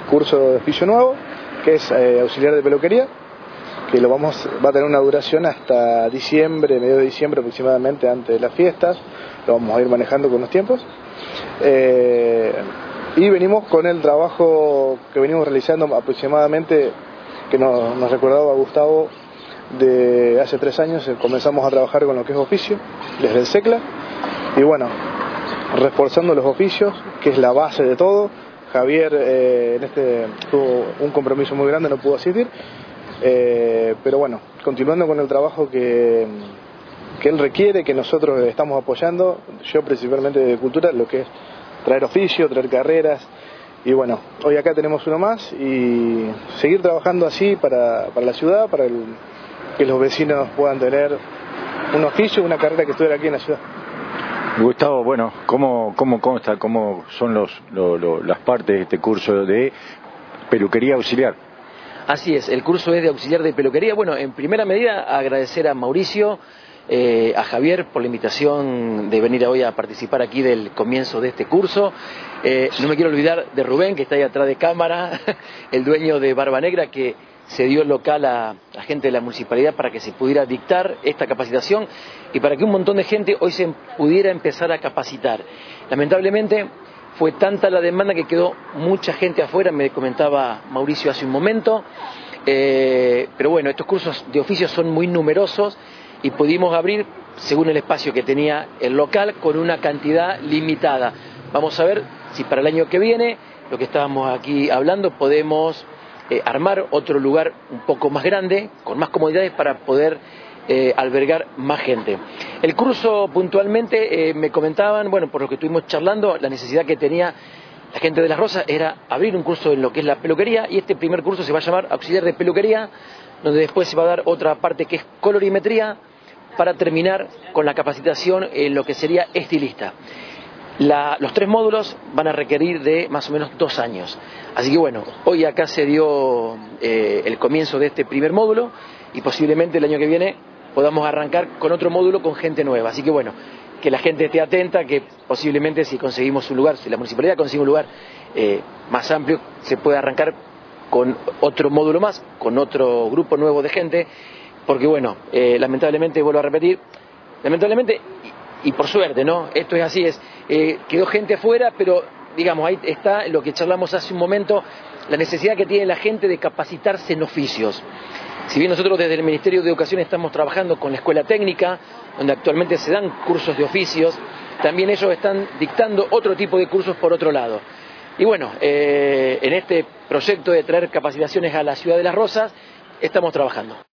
curso de oficio nuevo, que es auxiliar de peluquería, que va a tener una duración hasta diciembre, medio de diciembre aproximadamente, antes de las fiestas. Lo vamos a ir manejando con los tiempos. Y venimos con el trabajo que venimos realizando aproximadamente, que nos recordaba Gustavo, de hace 3 años comenzamos a trabajar con lo que es oficio, desde el SECLA, y bueno, reforzando los oficios, que es la base de todo. Javier tuvo un compromiso muy grande, no pudo asistir, pero bueno, continuando con el trabajo que él requiere, que nosotros estamos apoyando, yo principalmente de cultura, lo que es traer oficio, traer carreras, y bueno, hoy acá tenemos uno más, y seguir trabajando así para la ciudad, que los vecinos puedan tener un oficio, una carrera que estuviera aquí en la ciudad. Gustavo, bueno, ¿cómo son las partes de este curso de peluquería auxiliar? Así es, el curso es de auxiliar de peluquería. Bueno, en primera medida agradecer a Mauricio, a Javier por la invitación de venir hoy a participar aquí del comienzo de este curso. No me quiero olvidar de Rubén, que está ahí atrás de cámara, el dueño de Barba Negra, que se dio el local a la gente de la municipalidad para que se pudiera dictar esta capacitación y para que un montón de gente hoy se pudiera empezar a capacitar. Lamentablemente fue tanta la demanda que quedó mucha gente afuera, me comentaba Mauricio hace un momento, pero bueno, estos cursos de oficio son muy numerosos y pudimos abrir, según el espacio que tenía el local, con una cantidad limitada. Vamos a ver si para el año que viene, lo que estábamos aquí hablando, podemos armar otro lugar un poco más grande, con más comodidades para poder albergar más gente. El curso puntualmente me comentaban, bueno, por lo que estuvimos charlando, la necesidad que tenía la gente de Las Rosas era abrir un curso en lo que es la peluquería, y este primer curso se va a llamar auxiliar de peluquería, donde después se va a dar otra parte que es colorimetría, para terminar con la capacitación en lo que sería estilista. Los 3 módulos van a requerir de más o menos 2 años. Así que bueno, hoy acá se dio el comienzo de este primer módulo y posiblemente el año que viene podamos arrancar con otro módulo con gente nueva. Así que bueno, que la gente esté atenta, que posiblemente si conseguimos un lugar, si la municipalidad consigue un lugar más amplio, se puede arrancar con otro módulo más, con otro grupo nuevo de gente, porque bueno, lamentablemente, vuelvo a repetir, lamentablemente y por suerte, ¿no? Esto es así, quedó gente afuera, pero digamos, ahí está lo que charlamos hace un momento, la necesidad que tiene la gente de capacitarse en oficios. Si bien nosotros desde el Ministerio de Educación estamos trabajando con la Escuela Técnica, donde actualmente se dan cursos de oficios, también ellos están dictando otro tipo de cursos por otro lado. Y bueno, en este proyecto de traer capacitaciones a la ciudad de Las Rosas, estamos trabajando.